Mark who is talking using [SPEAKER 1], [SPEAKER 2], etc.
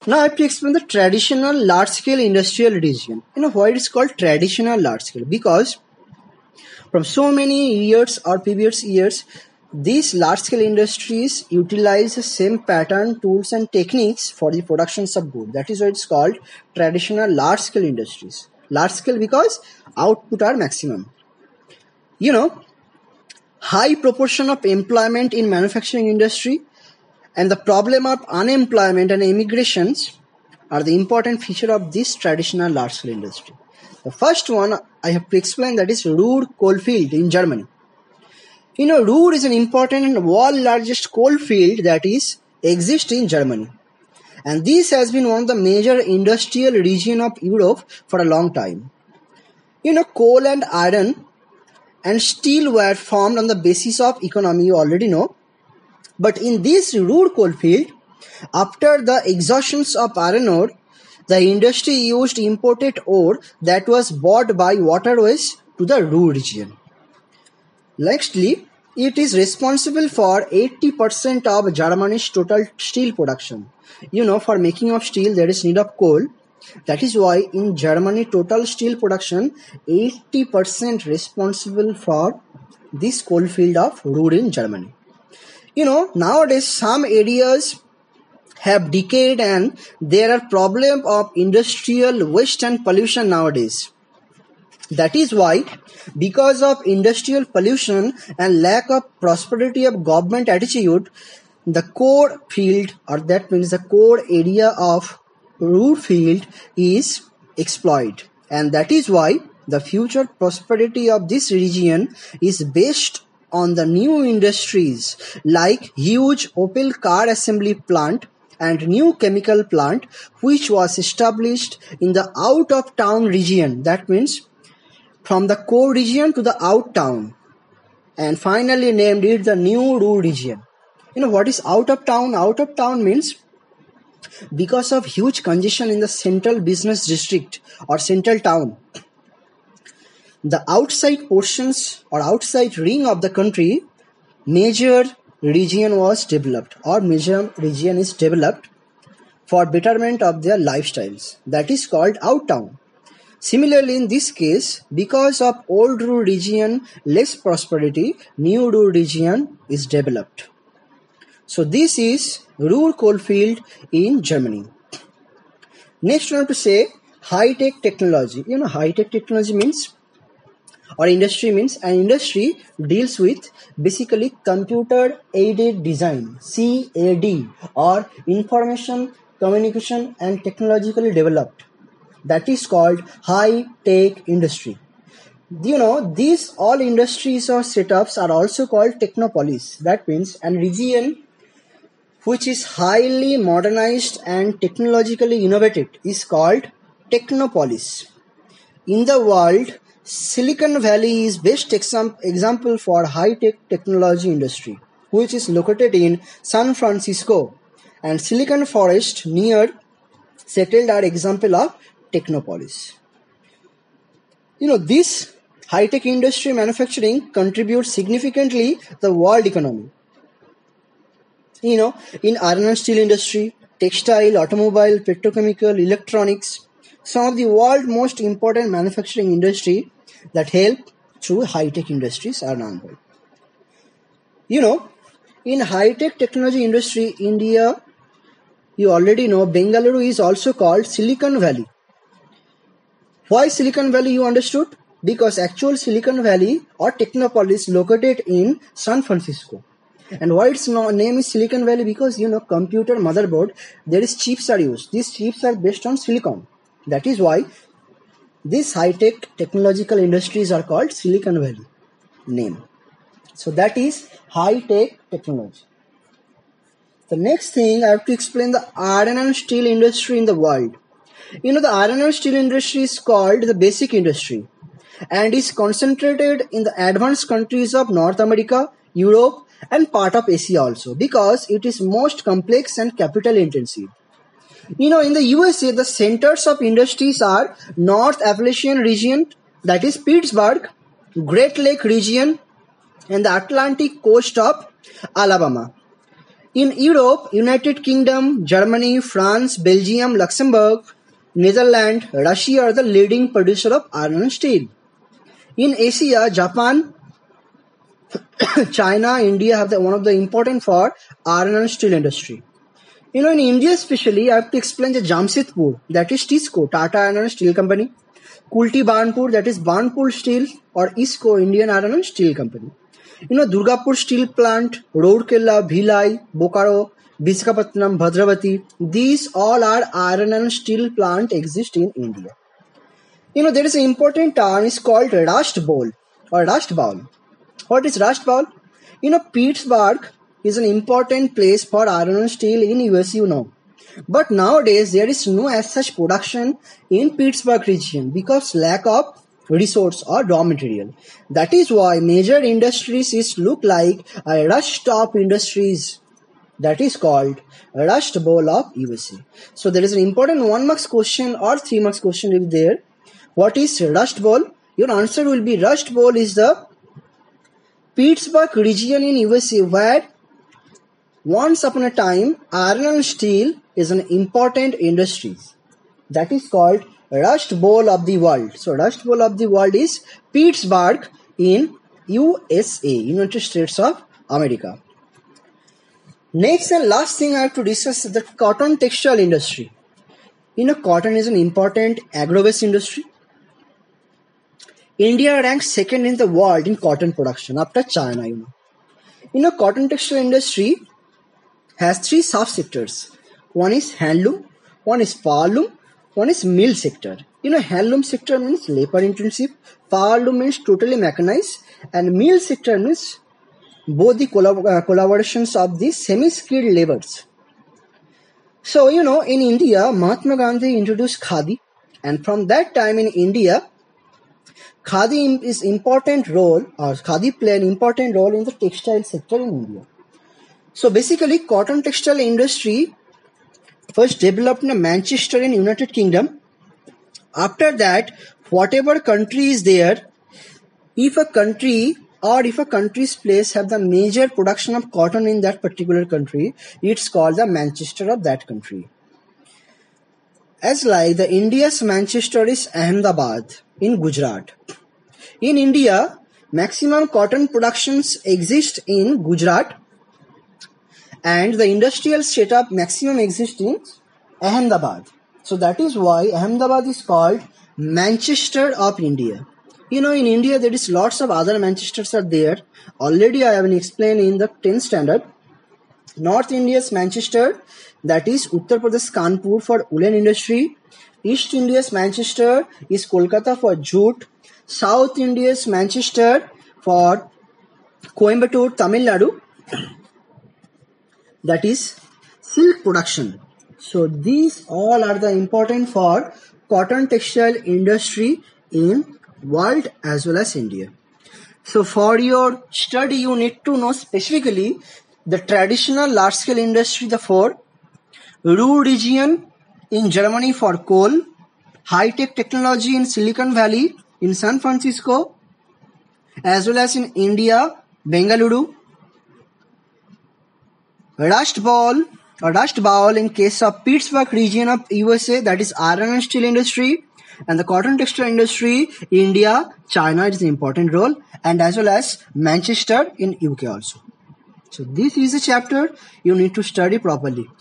[SPEAKER 1] Now I have to explain the traditional large-scale industrial region. Why it is called traditional large-scale? Because from so many years or previous years, these large-scale industries utilize the same pattern, tools, and techniques for the productions of goods. That is why it's called traditional large-scale industries. Large-scale because output are maximum. High proportion of employment in manufacturing industry and the problem of unemployment and immigrations are the important feature of this traditional large-scale industry. The first one I have to explain, that is Ruhr coalfield in Germany. Ruhr is an important and world largest coalfield that exists in Germany. And this has been one of the major industrial region of Europe for a long time. Coal and iron and steel were formed on the basis of economy, you already know. But in this Ruhr coalfield, after the exhaustions of iron ore, the industry used imported ore that was bought by waterways to the Ruhr region. Lastly, it is responsible for 80% of Germany's total steel production. For making of steel, there is need of coal. That is why in Germany, total steel production, 80% responsible for this coalfield of Ruhr in Germany. Nowadays some areas have decayed and there are problems of industrial waste and pollution nowadays. That is why, because of industrial pollution and lack of prosperity of government attitude, the core field, or that means the core area of Ruhr field is exploited. And that is why the future prosperity of this region is based on the new industries like huge Opel car assembly plant and new chemical plant which was established in the out of town region. That means from the core region to the out town, and finally named it the new Ruhr region. What is out of town? Out of town means because of huge congestion in the central business district or central town, the outside portions or outside ring of the country, major region was developed or major region is developed for betterment of their lifestyles. That is called out town. Similarly, in this case, because of old Ruhr region less prosperity, new Ruhr region is developed. So this is Ruhr coalfield in Germany. Next, we have to say high-tech technology. High-tech technology means, or industry means, an industry deals with basically computer aided design, CAD, or information communication and technologically developed. That is called high-tech industry. These all industries or setups are also called technopolis. That means a region which is highly modernized and technologically innovative is called technopolis. In the world, Silicon Valley is best example for high-tech technology industry, which is located in San Francisco, and Silicon Forest near settled are example of technopolis. This high-tech industry manufacturing contributes significantly to the world economy. In iron and steel industry, textile, automobile, petrochemical, electronics, some of the world's most important manufacturing industry that help through high-tech industries are known by. In high-tech technology industry, India, you already know, Bengaluru is also called Silicon Valley. Why Silicon Valley, you understood? Because actual Silicon Valley or Technopolis located in San Francisco. And why its name is Silicon Valley? Because computer motherboard, there is chips are used. These chips are based on silicon. That is why these high-tech technological industries are called Silicon Valley name. So that is high-tech technology. The next thing I have to explain the iron and steel industry in the world. The iron and steel industry is called the basic industry and is concentrated in the advanced countries of North America, Europe, and part of Asia also, because it is most complex and capital intensive. In the USA, the centers of industries are North Appalachian region, that is Pittsburgh, Great Lake region, and the Atlantic coast of Alabama. In Europe, United Kingdom, Germany, France, Belgium, Luxembourg, Netherlands, Russia are the leading producer of iron and steel. In Asia, Japan, China, India have one of the important for iron and steel industry. In India especially, I have to explain the Jamshedpur, that is TISCO, Tata Iron and Steel Company. Kulti Banpur, that is Banpur Steel, or ISCO, Indian Iron and Steel Company. Durgapur Steel Plant, Rourkela, Bhilai, Bokaro, Visakhapatnam, Bhadravati, these all are iron and steel plant exist in India. There is an important term is called Rust Bowl or Rust Bowl. What is Rust Bowl? Pittsburgh is an important place for iron and steel in US, But nowadays, there is no as such production in Pittsburgh region because lack of resource or raw material. That is why major industries look like a rust top industries. That is called Rust Bowl of USA. So there is an important 1 marks question or 3 marks question will be there. What is Rust Bowl? Your answer will be Rust Bowl is the Pittsburgh region in USA where once upon a time iron and steel is an important industry. That is called Rust Bowl of the world. So Rust Bowl of the world is Pittsburgh in USA, United States of America. Next and last thing I have to discuss is the cotton textile industry. Cotton is an important agro-based industry. India ranks second in the world in cotton production after China. Cotton textile industry has 3 subsectors. One is handloom, one is powerloom, one is mill sector. Handloom sector means labor intensive, powerloom means totally mechanized, and mill sector means both the collaborations of the semi-skilled laborers. So, in India, Mahatma Gandhi introduced Khadi, and from that time in India, Khadi is important role, or Khadi play an important role in the textile sector in India. So basically, cotton textile industry first developed in Manchester in United Kingdom. After that, whatever country is there, if a country's place have the major production of cotton in that particular country, it's called the Manchester of that country. As like the India's Manchester is Ahmedabad in Gujarat. In India, maximum cotton productions exist in Gujarat and the industrial setup maximum exists in Ahmedabad. So that is why Ahmedabad is called Manchester of India. In India there is lots of other Manchesters are there. Already I have explained in the 10th standard. North India's Manchester, that is Uttar Pradesh Kanpur for woolen industry. East India's Manchester is Kolkata for jute. South India's Manchester for Coimbatore, Tamil Nadu, that is silk production. So these all are the important for cotton textile industry in world as well as India. So for your study, you need to know specifically the traditional large scale industry, the 4, Ruhr region in Germany for coal, high tech technology in Silicon Valley in San Francisco, as well as in India, Bengaluru, Rust Bowl in case of Pittsburgh region of USA, that is iron and steel industry, and the cotton textile industry, India, China is an important role, and as well as Manchester in UK also. So this is a chapter you need to study properly.